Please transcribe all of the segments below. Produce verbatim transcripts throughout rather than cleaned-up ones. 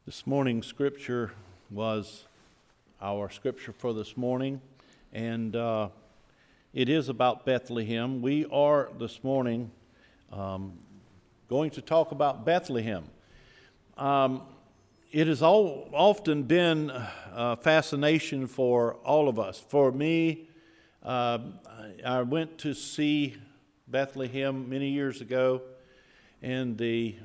This morning's scripture was our scripture for this morning, and uh, it is about Bethlehem. We are this morning um, going to talk about Bethlehem. Um, it has all, often been a fascination for all of us. For me, uh, I went to see Bethlehem many years ago in the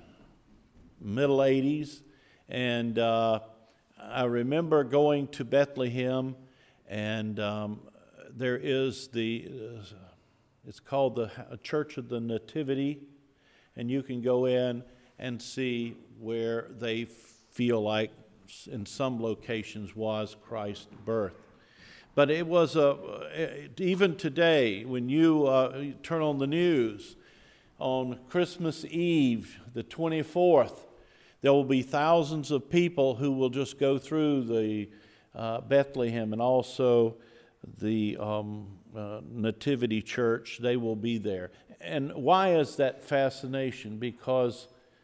middle eighties. And uh, I remember going to Bethlehem, and um, there is the, uh, it's called the Church of the Nativity, and you can go in and see where they feel like in some locations was Christ's birth. But it was, a, even today, when you uh, turn on the news, on Christmas Eve, the twenty-fourth, there will be thousands of people who will just go through the uh, Bethlehem and also the um, uh, Nativity Church. They will be there. And why is that fascination? Because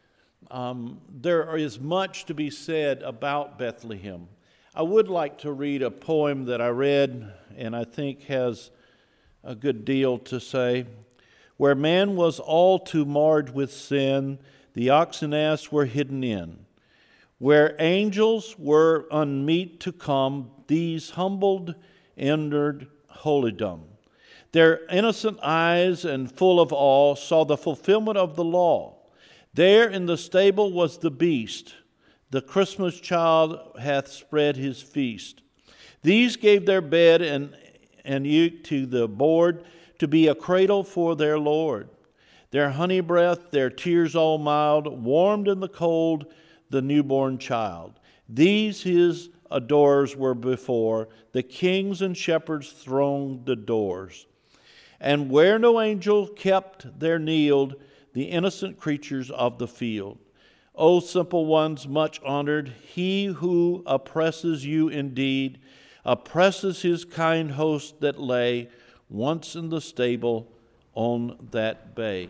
um, there is much to be said about Bethlehem. I would like to read a poem that I read and I think has a good deal to say. Where man was all too marred with sin, the ox and ass were hidden in. Where angels were unmeet to come, these humbled entered holydom. Their innocent eyes and full of awe saw the fulfillment of the law. There in the stable was the beast. The Christmas child hath spread his feast. These gave their bed and, and eke to the board to be a cradle for their Lord. Their honey breath, their tears all mild, warmed in the cold the newborn child. These his adorers were before, the kings and shepherds thronged the doors. And where no angel kept, there kneeled the innocent creatures of the field. O simple ones, much honored, he who oppresses you indeed, oppresses his kind host that lay once in the stable on that bay.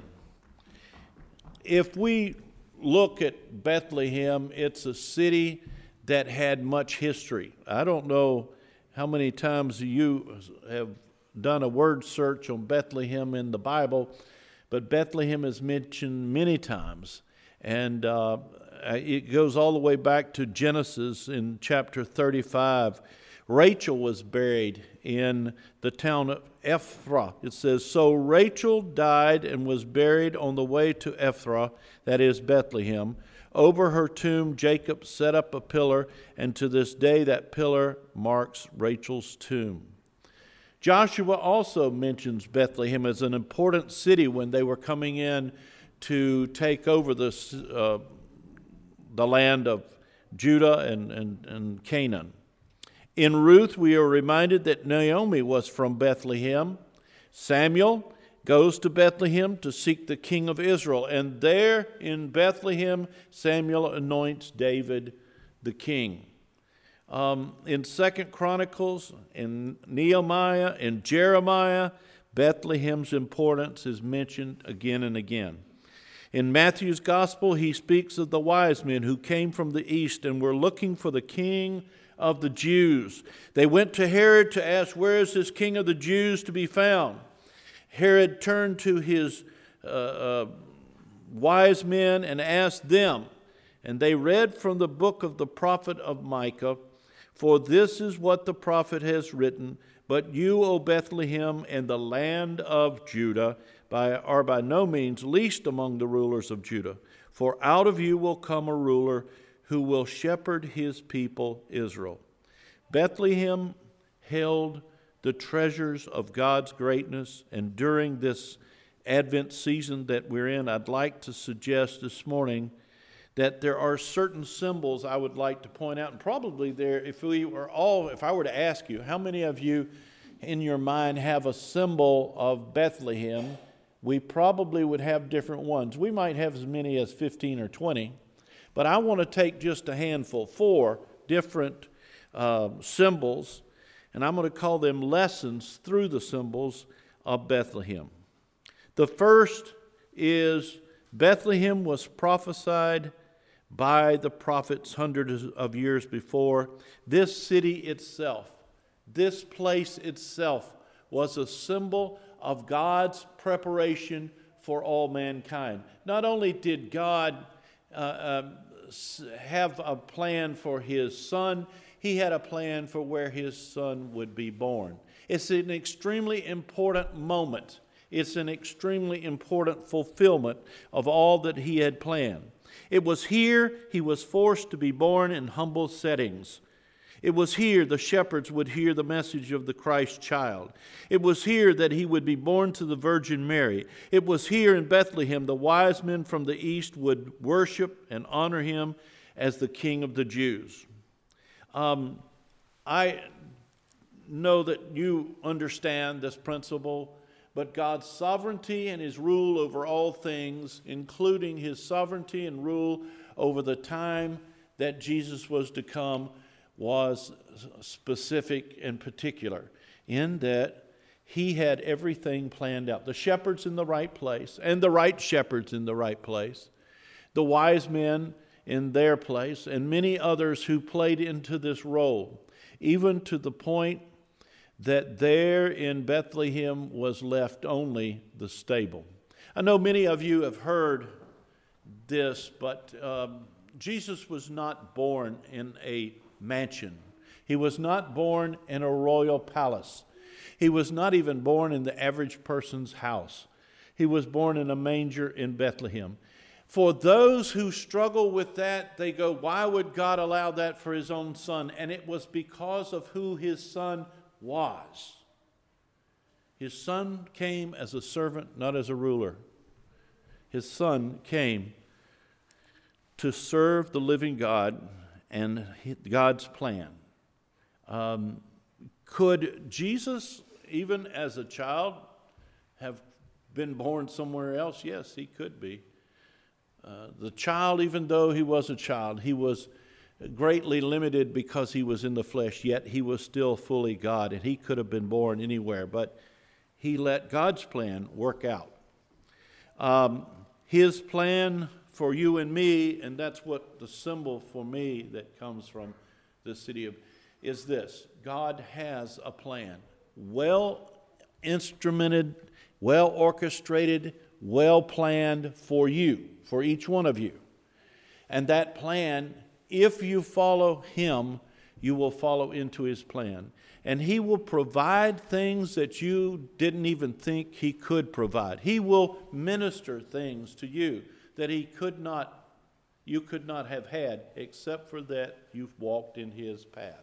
If we look at Bethlehem, it's a city that had much history. I don't know how many times you have done a word search on Bethlehem in the Bible, but Bethlehem is mentioned many times. And uh, it goes all the way back to Genesis in chapter thirty-five. Rachel was buried in the town of Ephrath. It says, so Rachel died and was buried on the way to Ephrath, that is Bethlehem. Over her tomb, Jacob set up a pillar, and to this day that pillar marks Rachel's tomb. Joshua also mentions Bethlehem as an important city when they were coming in to take over this, uh, the land of Judah and, and, and Canaan. In Ruth, we are reminded that Naomi was from Bethlehem. Samuel goes to Bethlehem to seek the king of Israel. And there in Bethlehem, Samuel anoints David the king. Um, in Second Chronicles, in Nehemiah, in Jeremiah, Bethlehem's importance is mentioned again and again. In Matthew's gospel, he speaks of the wise men who came from the east and were looking for the king of the Jews. They went to Herod to ask, where is this king of the Jews to be found? Herod turned to his uh, uh, wise men and asked them, and they read from the book of the prophet of Micah, for this is what the prophet has written, but you, O Bethlehem, and the land of Judah, by, are by no means least among the rulers of Judah, for out of you will come a ruler who will shepherd his people Israel. Bethlehem held the treasures of God's greatness, and during this Advent season that we're in, I'd like to suggest this morning that there are certain symbols I would like to point out, and probably there, if we were all, if I were to ask you, how many of you in your mind have a symbol of Bethlehem, we probably would have different ones. We might have as many as fifteen or twenty. But I want to take just a handful, four different uh, symbols, and I'm going to call them lessons through the symbols of Bethlehem. The first is Bethlehem was prophesied by the prophets hundreds of years before. This city itself, this place itself, was a symbol of God's preparation for all mankind. Not only did God uh, uh, have a plan for his son, he had a plan for where his son would be born. It's an extremely important moment. It's an extremely important fulfillment of all that he had planned. It was here he was forced to be born in humble settings. It was here the shepherds would hear the message of the Christ child. It was here that he would be born to the Virgin Mary. It was here in Bethlehem the wise men from the east would worship and honor him as the King of the Jews. Um, I know that you understand this principle, but God's sovereignty and his rule over all things, including his sovereignty and rule over the time that Jesus was to come, was specific and particular in that he had everything planned out. The shepherds in the right place, and the right shepherds in the right place, the wise men in their place, and many others who played into this role, even to the point that there in Bethlehem was left only the stable. I know many of you have heard this, but um, Jesus was not born in a mansion. He was not born in a royal palace. He was not even born in the average person's house. He was born in a manger in Bethlehem. For those who struggle with that, they go, why would God allow that for his own son? And it was because of who his son was. His son came as a servant, not as a ruler. His son came to serve the living God and God's plan. Um, could Jesus, even as a child, have been born somewhere else? Yes, he could be. Uh, the child, even though he was a child, he was greatly limited because he was in the flesh, yet he was still fully God, and he could have been born anywhere, but he let God's plan work out. Um, his plan for you and me, and that's what the symbol for me that comes from the city of, is this. God has a plan, well instrumented, well orchestrated, well planned for you, for each one of you. And that plan, if you follow him, you will follow into his plan. And he will provide things that you didn't even think he could provide. He will minister things to you that he could not, you could not have had, except for that you've walked in his path.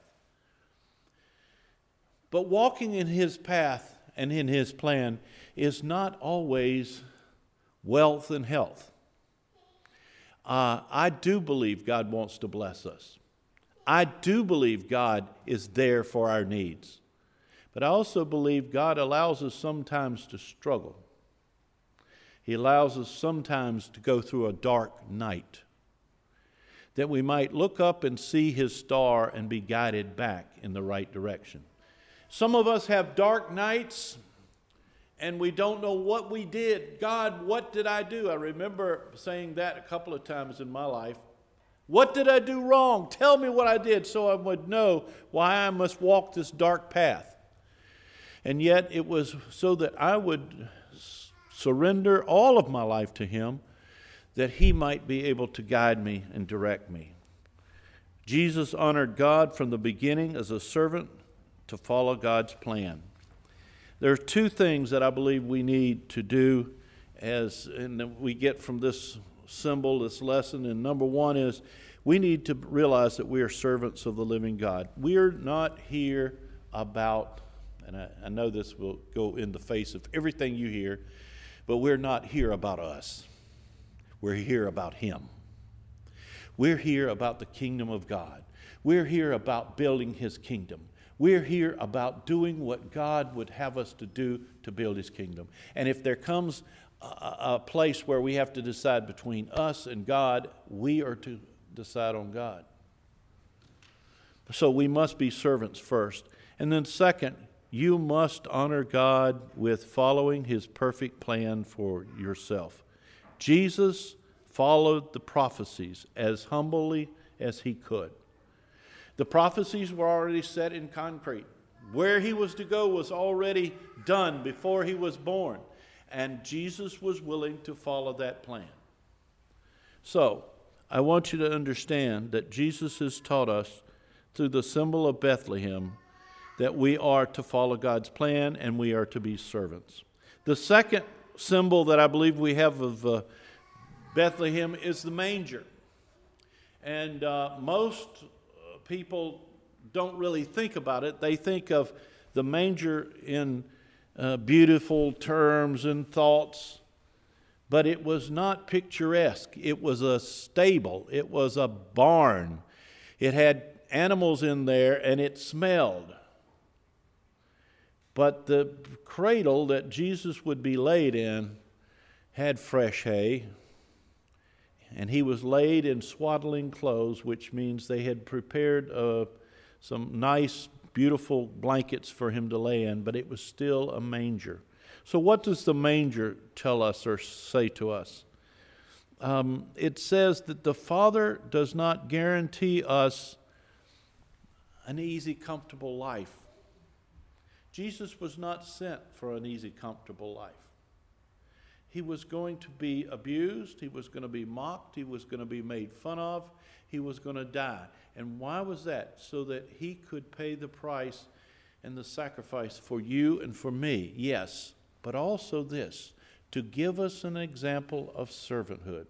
But walking in his path and in his plan is not always wealth and health. Uh, I do believe God wants to bless us. I do believe God is there for our needs. But I also believe God allows us sometimes to struggle. He allows us sometimes to go through a dark night, that we might look up and see his star and be guided back in the right direction. Some of us have dark nights and we don't know what we did. God, what did I do? I remember saying that a couple of times in my life. What did I do wrong? Tell me what I did so I would know why I must walk this dark path. And yet it was so that I would surrender all of my life to him, that he might be able to guide me and direct me. Jesus honored God from the beginning as a servant to follow God's plan. There are two things that I believe we need to do as and we get from this symbol, this lesson. And number one is we need to realize that we are servants of the living God. We are not here about, and I, I know this will go in the face of everything you hear, but we're not here about us. We're here about him. We're here about the kingdom of God. We're here about building his kingdom. We're here about doing what God would have us to do to build his kingdom. And if there comes a, a place where we have to decide between us and God, we are to decide on God. So we must be servants first. And then second, you must honor God with following his perfect plan for yourself. Jesus followed the prophecies as humbly as he could. The prophecies were already set in concrete. Where he was to go was already done before he was born. And Jesus was willing to follow that plan. So, I want you to understand that Jesus has taught us through the symbol of Bethlehem that we are to follow God's plan and we are to be servants. The second symbol that I believe we have of uh, Bethlehem is the manger. And uh, most people don't really think about it. They think of the manger in uh, beautiful terms and thoughts, but it was not picturesque. It was a stable. It was a barn. It had animals in there, and it smelled. But the cradle that Jesus would be laid in had fresh hay, and he was laid in swaddling clothes, which means they had prepared uh, some nice, beautiful blankets for him to lay in, but it was still a manger. So what does the manger tell us or say to us? Um, it says that the Father does not guarantee us an easy, comfortable life. Jesus was not sent for an easy, comfortable life. He was going to be abused. He was going to be mocked. He was going to be made fun of. He was going to die. And why was that? So that he could pay the price and the sacrifice for you and for me. Yes, but also this, to give us an example of servanthood.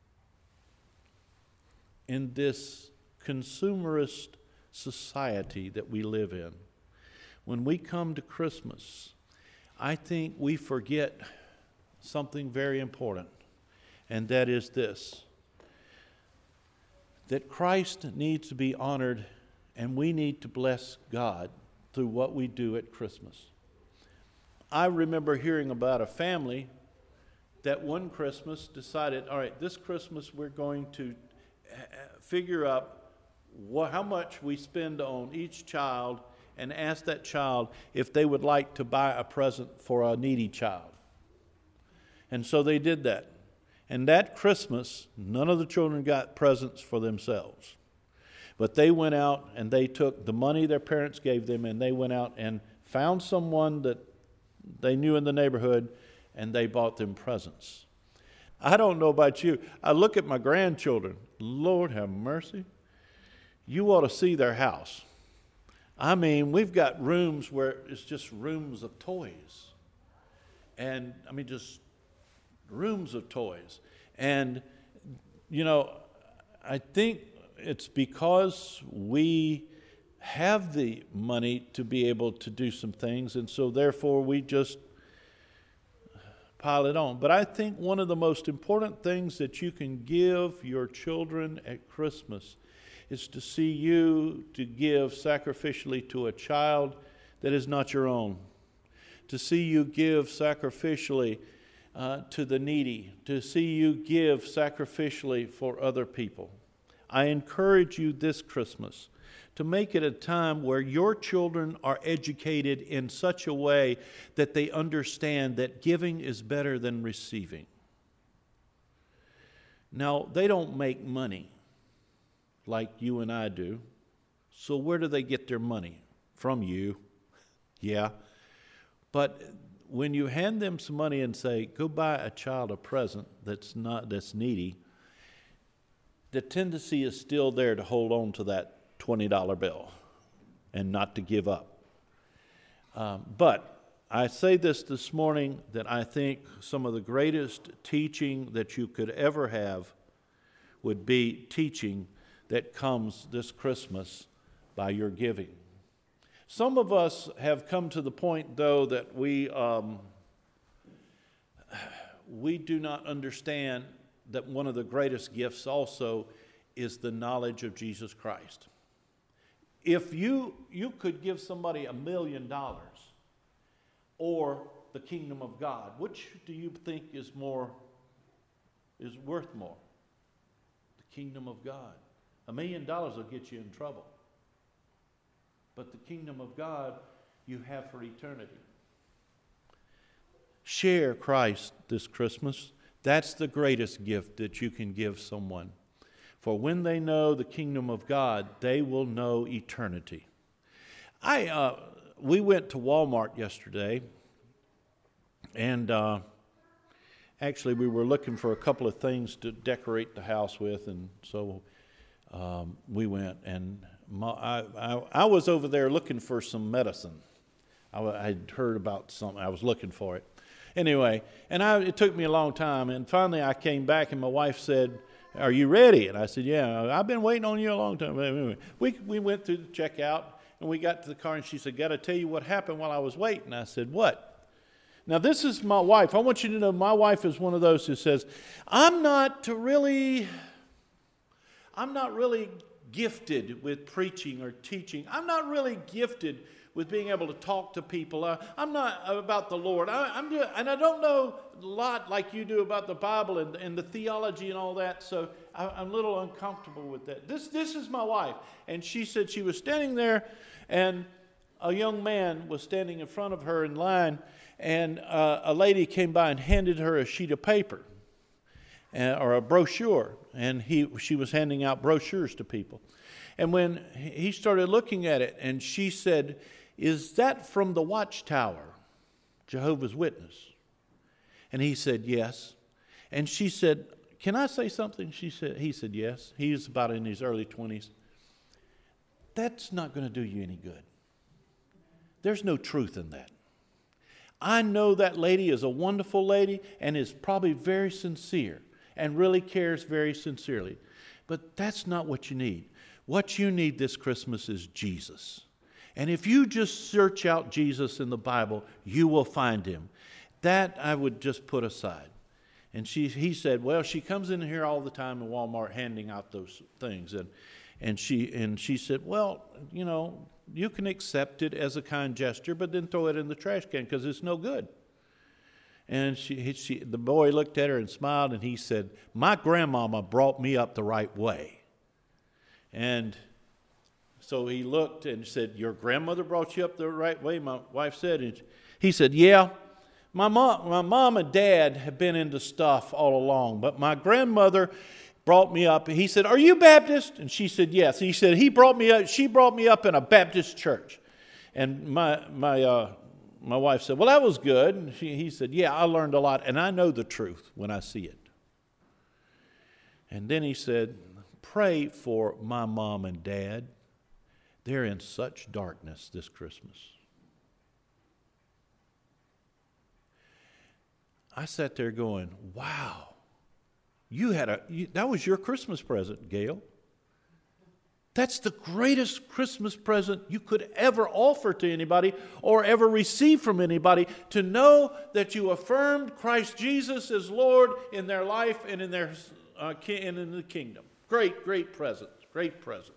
In this consumerist society that we live in, when we come to Christmas, I think we forget something very important, and that is this, that Christ needs to be honored, and we need to bless God through what we do at Christmas. I remember hearing about a family that one Christmas decided, all right, this Christmas we're going to figure out what, how much we spend on each child and ask that child if they would like to buy a present for a needy child. And so they did that. And that Christmas, none of the children got presents for themselves. But they went out and they took the money their parents gave them and they went out and found someone that they knew in the neighborhood and they bought them presents. I don't know about you. I look at my grandchildren. Lord have mercy. You ought to see their house. I mean, we've got rooms where it's just rooms of toys. And, I mean, just rooms of toys. And, you know, I think it's because we have the money to be able to do some things, and so therefore we just pile it on. But I think one of the most important things that you can give your children at Christmas is to see you to give sacrificially to a child that is not your own. To see you give sacrificially uh, to the needy. To see you give sacrificially for other people. I encourage you this Christmas to make it a time where your children are educated in such a way that they understand that giving is better than receiving. Now, they don't make money like you and I do. So where do they get their money? From you. Yeah. But when you hand them some money and say, go buy a child a present that's not that's needy, the tendency is still there to hold on to that twenty dollar bill and not to give up. Um, but I say this this morning that I think some of the greatest teaching that you could ever have would be teaching that comes this Christmas by your giving. Some of us have come to the point, though, that we um, we do not understand that one of the greatest gifts also is the knowledge of Jesus Christ. If you you could give somebody a million dollars or the kingdom of God, which do you think is more is worth more? The kingdom of God. A million dollars will get you in trouble. But the kingdom of God you have for eternity. Share Christ this Christmas. That's the greatest gift that you can give someone. For when they know the kingdom of God, they will know eternity. I uh, we went to Walmart yesterday, and uh, actually we were looking for a couple of things to decorate the house with, and so um, we went. And my, I, I, I was over there looking for some medicine. I had heard about something. I was looking for it. Anyway, and I, it took me a long time, and finally I came back, and my wife said, "Are you ready?" And I said, "Yeah, I've been waiting on you a long time." Anyway, we we went through the checkout, and we got to the car, and she said, "Got to tell you what happened while I was waiting." I said, "What?" Now, this is my wife. I want you to know my wife is one of those who says, I'm not really, I'm not really gifted with preaching or teaching. I'm not really gifted with being able to talk to people. Uh, I'm not about the Lord. I, I'm just, and I don't know a lot like you do about the Bible and, and the theology and all that, so I, I'm a little uncomfortable with that. This, this is my wife. And she said she was standing there, and a young man was standing in front of her in line, and uh, a lady came by and handed her a sheet of paper uh, or a brochure, and he she was handing out brochures to people. And when he started looking at it, and she said, "Is that from the Watchtower, Jehovah's Witness?" And he said, "Yes." And she said, "Can I say something?" She said, he said, "Yes." He was about in his early twenties. "That's not going to do you any good. There's no truth in that. I know that lady is a wonderful lady and is probably very sincere and really cares very sincerely. But that's not what you need. What you need this Christmas is Jesus. And if you just search out Jesus in the Bible, you will find him." That I would just put aside. And she, he said, "Well, she comes in here all the time in Walmart handing out those things." And and she and she said, "Well, you know, you can accept it as a kind gesture, but then throw it in the trash can because it's no good." And she, she, the boy looked at her and smiled, and he said, "My grandmama brought me up the right way." And so he looked and said, "Your grandmother brought you up the right way?" My wife said. And he said, "Yeah, my mom, my mom and dad have been into stuff all along, but my grandmother brought me up." He said, "Are you Baptist?" And she said, "Yes." He said, "He brought me up. She brought me up in a Baptist church." And my my uh, my wife said, "Well, that was good." And she, he said, "Yeah, I learned a lot, and I know the truth when I see it." And then he said, "Pray for my mom and dad. They're in such darkness this Christmas." I sat there going, wow. You had a, you, that was your Christmas present, Gail. That's the greatest Christmas present you could ever offer to anybody or ever receive from anybody, to know that you affirmed Christ Jesus as Lord in their life and in their uh, and in the kingdom. Great, great present, great present.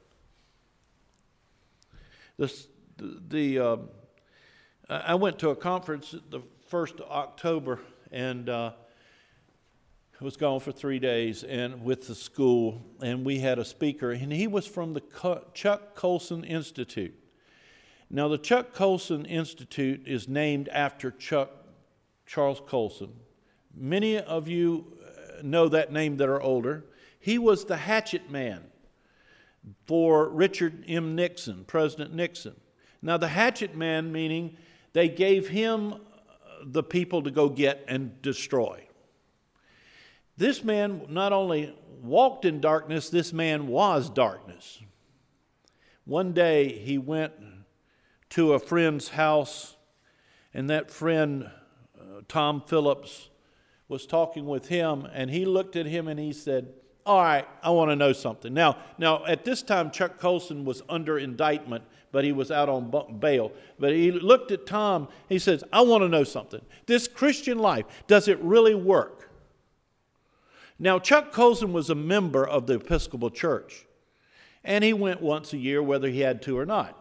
This, the, the uh, I went to a conference the first of October, and uh, I was gone for three days and with the school, and we had a speaker, and he was from the Chuck Colson Institute. Now, the Chuck Colson Institute is named after Chuck Charles Colson. Many of you know that name that are older. He was the hatchet man for Richard M. Nixon, President Nixon. Now, the hatchet man meaning they gave him the people to go get and destroy. This man not only walked in darkness, this man was darkness. One day he went to a friend's house, and that friend, uh, Tom Phillips, was talking with him, and he looked at him and he said, "All right, I want to know something." Now, now at this time, Chuck Colson was under indictment, but he was out on bail. But he looked at Tom, he says, "I want to know something. This Christian life, does it really work?" Now, Chuck Colson was a member of the Episcopal Church, and he went once a year whether he had to or not.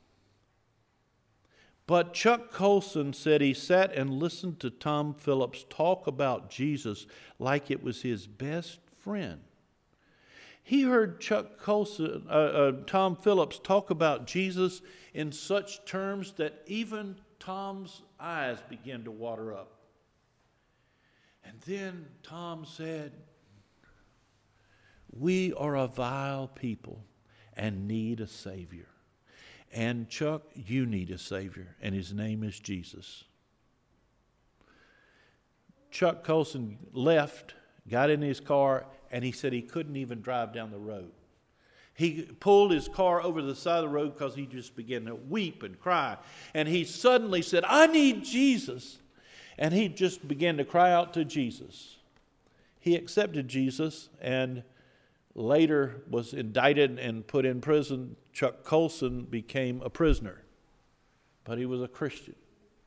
But Chuck Colson said he sat and listened to Tom Phillips talk about Jesus like it was his best friend. He heard Chuck Colson, uh, uh, Tom Phillips talk about Jesus in such terms that even Tom's eyes began to water up. And then Tom said, we are a vile people and need a Savior. And Chuck, you need a Savior, and his name is Jesus. Chuck Colson left, got in his car, and he said he couldn't even drive down the road. He pulled his car over to the side of the road because he just began to weep and cry. And he suddenly said, I need Jesus. And he just began to cry out to Jesus. He accepted Jesus and later was indicted and put in prison. Chuck Colson became a prisoner, but he was a Christian.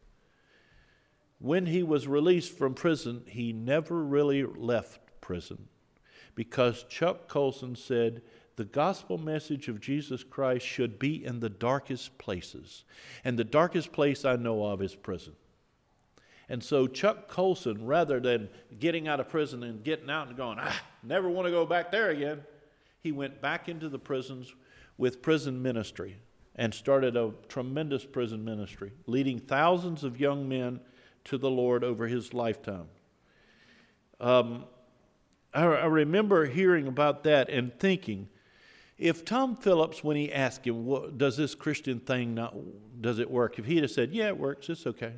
When he was released from prison, he never really left prison because Chuck Colson said the gospel message of Jesus Christ should be in the darkest places. And the darkest place I know of is prison. And so Chuck Colson, rather than getting out of prison and getting out and going, ah, never want to go back there again, he went back into the prisons with prison ministry and started a tremendous prison ministry, leading thousands of young men to the Lord over his lifetime. Um, I, I remember hearing about that and thinking, if Tom Phillips, when he asked him, what, does this Christian thing not, does it work? If he'd have said, yeah, it works, it's okay.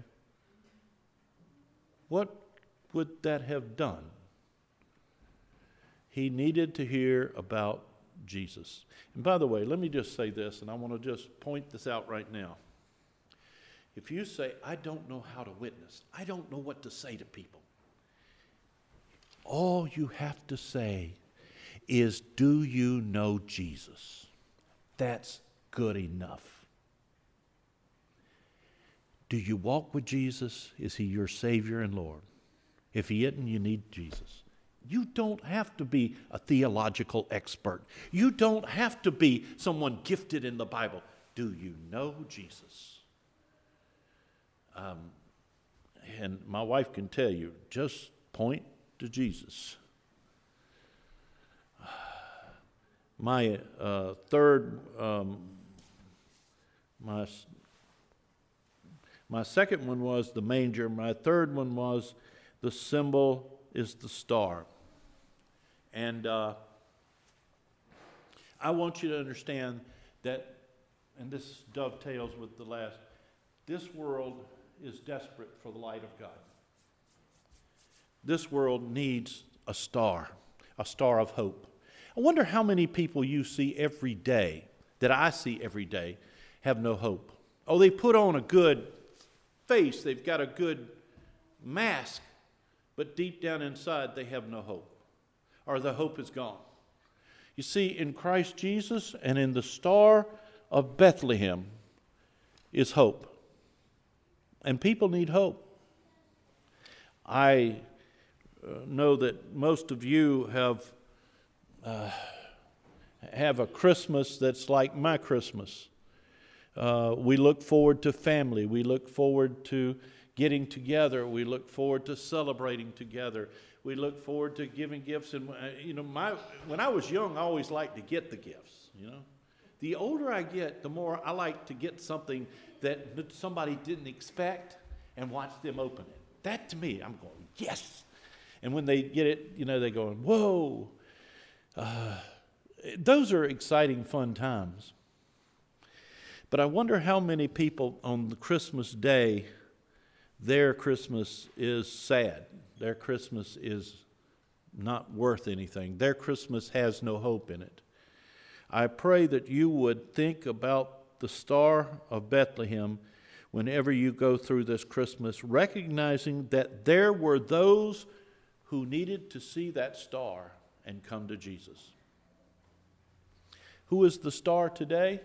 What would that have done? He needed to hear about Jesus. And by the way, let me just say this, and I want to just point this out right now. If you say, I don't know how to witness, I don't know what to say to people, all you have to say is, do you know Jesus? That's good enough. Do you walk with Jesus? Is he your Savior and Lord? If he isn't, you need Jesus. You don't have to be a theological expert. You don't have to be someone gifted in the Bible. Do you know Jesus? Um, and my wife can tell you, just point to Jesus. My uh, third, um, my my second one was the manger. My third one was the symbol is the star. And uh, I want you to understand that, and this dovetails with the last, this world is desperate for the light of God. This world needs a star, a star of hope. I wonder how many people you see every day, that I see every day, have no hope. Oh, they put on a good face, they've got a good mask, but deep down inside they have no hope, or the hope is gone. You see, in Christ Jesus and in the star of Bethlehem is hope. And people need hope. I uh, know that most of you have uh, have a Christmas that's like my Christmas. Uh, we look forward to family. We look forward to getting together. We look forward to celebrating together. We look forward to giving gifts. And, uh, you know, my when I was young, I always liked to get the gifts, you know. The older I get, the more I like to get something that somebody didn't expect and watch them open it. That, to me, I'm going, yes. And when they get it, you know, they're going, whoa. Uh, those are exciting, fun times. But I wonder how many people on the Christmas day, their Christmas is sad. Their Christmas is not worth anything. Their Christmas has no hope in it. I pray that you would think about the Star of Bethlehem whenever you go through this Christmas, recognizing that there were those who needed to see that star and come to Jesus. Who is the star today?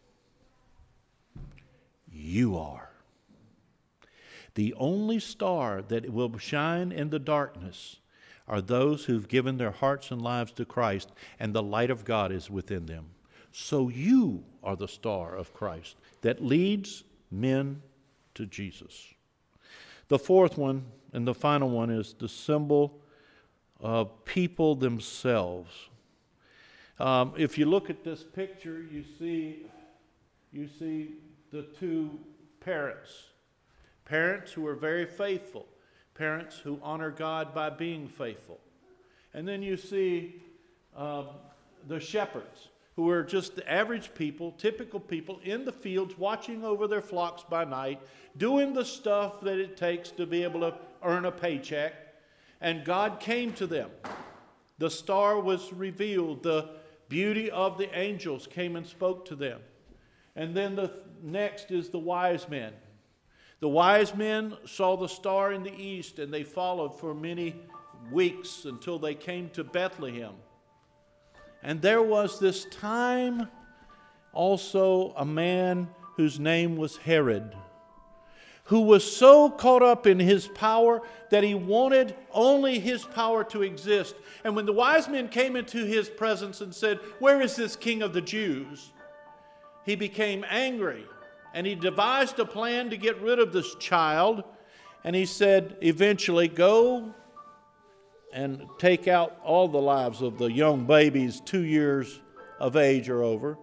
You are. The only star that will shine in the darkness are those who've given their hearts and lives to Christ, and the light of God is within them. So you are the star of Christ that leads men to Jesus. The fourth one and the final one is the symbol of people themselves. Um, if you look at this picture, you see, you see the two parents. Parents who are very faithful. parents who honor God by being faithful. And then you see um, the shepherds, who are just the average people, typical people in the fields, watching over their flocks by night, doing the stuff that it takes to be able to earn a paycheck. And God came to them. The star was revealed. The beauty of the angels came and spoke to them. And then the next is the wise men. The wise men saw the star in the east, and they followed for many weeks until they came to Bethlehem. And there was this time also a man whose name was Herod, who was so caught up in his power that he wanted only his power to exist. And when the wise men came into his presence and said, "Where is this King of the Jews?" he became angry, and he devised a plan to get rid of this child. And he said, eventually, "Go and take out all the lives of the young babies two years of age or over."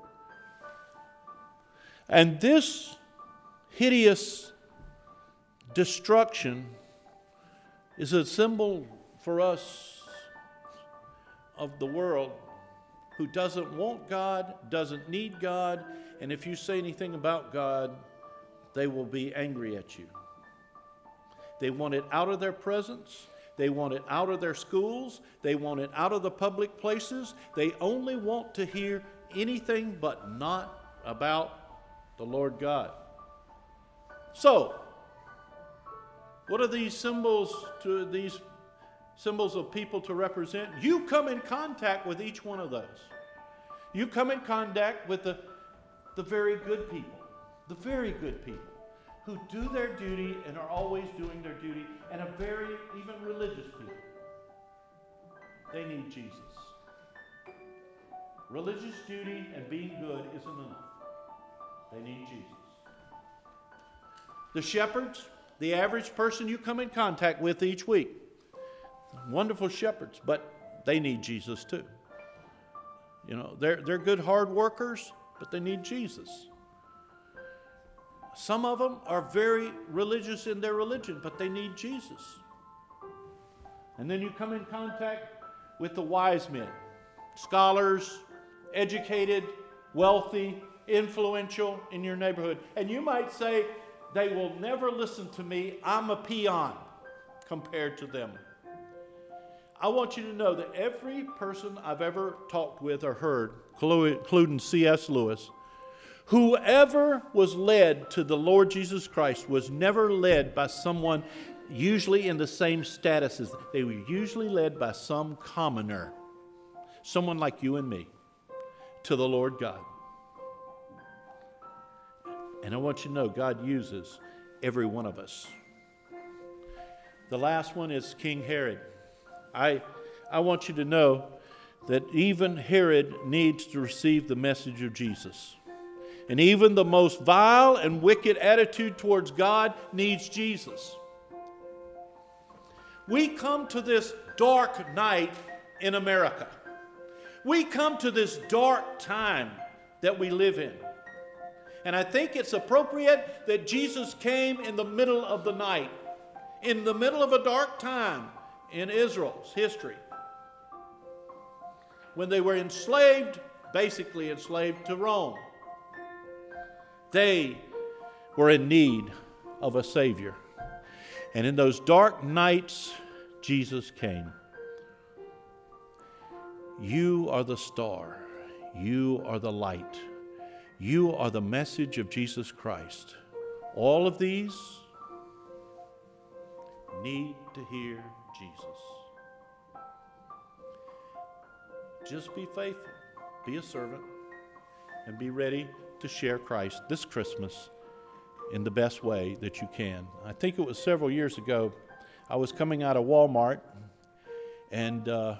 And this hideous destruction is a symbol for us of the world who doesn't want God, doesn't need God, and if you say anything about God, they will be angry at you. They want it out of their presence. They want it out of their schools. They want it out of the public places. They only want to hear anything but not about the Lord God. So, what are these symbols to these symbols of people to represent? You come in contact with each one of those. You come in contact with the, the very good people, the very good people who do their duty and are always doing their duty, and a very, even religious people. They need Jesus. Religious duty and being good isn't enough. They need Jesus. The shepherds, the average person you come in contact with each week, wonderful shepherds, but they need Jesus too. You know, they're, they're good hard workers, but they need Jesus. Some of them are very religious in their religion, but they need Jesus. And then you come in contact with the wise men, scholars, educated, wealthy, influential in your neighborhood. And you might say, they will never listen to me. I'm a peon compared to them. I want you to know that every person I've ever talked with or heard, including C S Lewis, whoever was led to the Lord Jesus Christ was never led by someone usually in the same status as them. They were usually led by some commoner, someone like you and me, to the Lord God. And I want you to know God uses every one of us. The last one is King Herod. I, I want you to know that even Herod needs to receive the message of Jesus. And even the most vile and wicked attitude towards God needs Jesus. We come to this dark night in America. We come to this dark time that we live in. And I think it's appropriate that Jesus came in the middle of the night, in the middle of a dark time in Israel's history, when they were enslaved, basically enslaved to Rome. They were in need of a Savior. And in those dark nights, Jesus came. You are the star. You are the light. You are the message of Jesus Christ. All of these need to hear Jesus. Just be faithful, be a servant, and be ready to share Christ this Christmas in the best way that you can. I think it was several years ago, I was coming out of Walmart, and uh,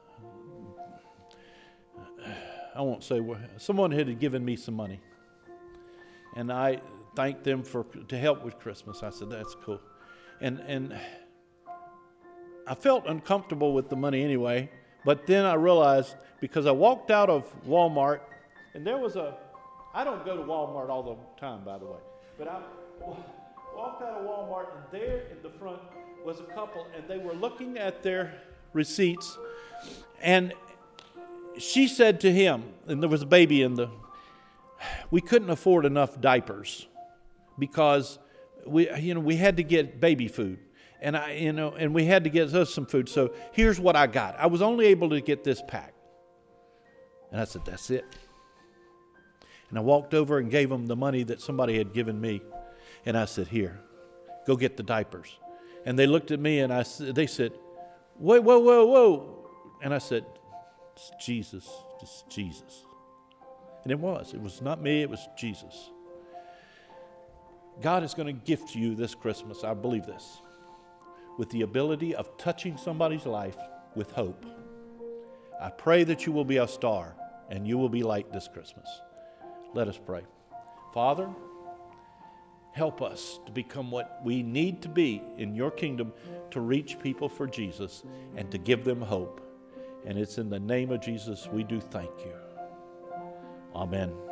I won't say where, someone had given me some money, and I thanked them for to help with Christmas. I said, that's cool. And and I felt uncomfortable with the money anyway, but then I realized, because I walked out of Walmart, and there was a, I don't go to Walmart all the time, by the way, but I walked out of Walmart, and there in the front was a couple, and they were looking at their receipts, and she said to him, and there was a baby in the, we couldn't afford enough diapers because we, you know, we had to get baby food, and I, you know, and we had to get us some food. So here's what I got. I was only able to get this pack, and I said, "That's it." And I walked over and gave them the money that somebody had given me, and I said, "Here, go get the diapers." And they looked at me, and I, they said, "Wait, whoa, whoa, whoa!" And I said, "It's Jesus, it's Jesus." And it was. It was not me. It was Jesus. God is going to gift you this Christmas, I believe this, with the ability of touching somebody's life with hope. I pray that you will be a star and you will be light this Christmas. Let us pray. Father, help us to become what we need to be in your kingdom to reach people for Jesus and to give them hope. And it's in the name of Jesus we do thank you. Amen.